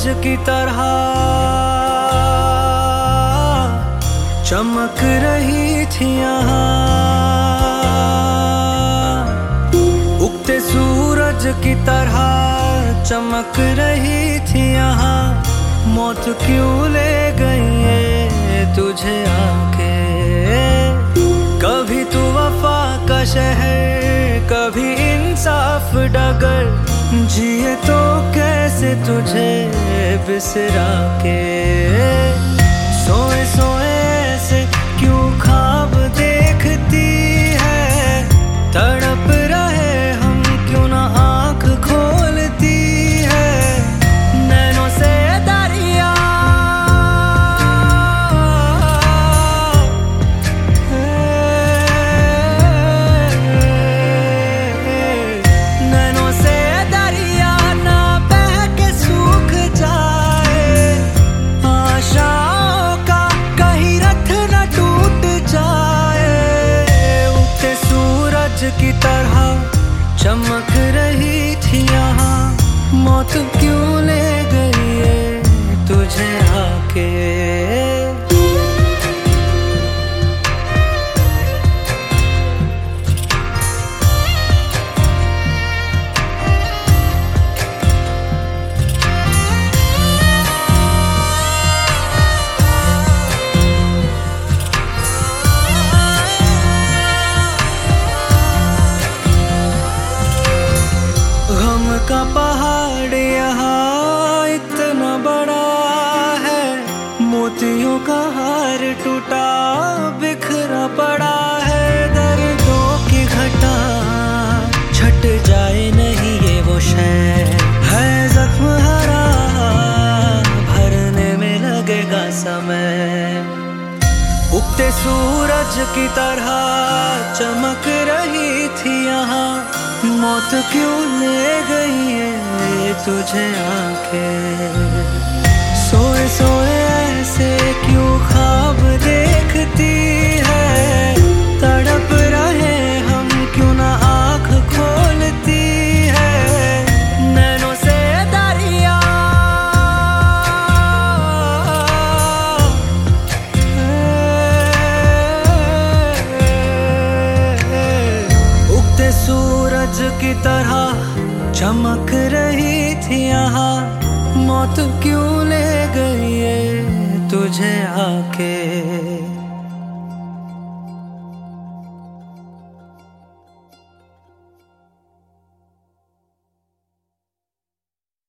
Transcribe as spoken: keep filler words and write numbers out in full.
की तरह चमक रही थी यहाँ, उगते सूरज की तरह चमक रही थी यहाँ। मौत क्यों ले गई है तुझे आके, कभी तू वफा का शहर, कभी इंसाफ डगर, जिए तो कैसे तुझे बिसरा के। सोए सोए से क्यों ख्वाब देखती है, तड़प रहे हम क्यों ना आँख खोलती है। नैनों से दरिया नैनों से दरिया ना बह के सूख जाए, आशाओं का कहीं रथ न टूट जाए। उगते सूरज की तरह चमक रही थी यहाँ, मौत क्यों ले गई है तुझे आके। गम का पहाड़ यहाँ इतना बड़ा है, मोतियों का हार टूटा बिखरा पड़ा है। दर्दों की घटा छट जाए नहीं ये वो शय है, जख्म हरा भरने में लगेगा समय। उगते सूरज की तरह चमक रही थी यहाँ, मौत क्यों ले गई है तुझे आके। सोए सोए ऐसे क्यों ख्वाब देखती है, तड़प रहे हम क्यों ना आँख खोलती है। नैनों से दरिया उगते सूरज की तरह चमक रही थी यहाँ, मौत क्यों ले गई है तुझे आके।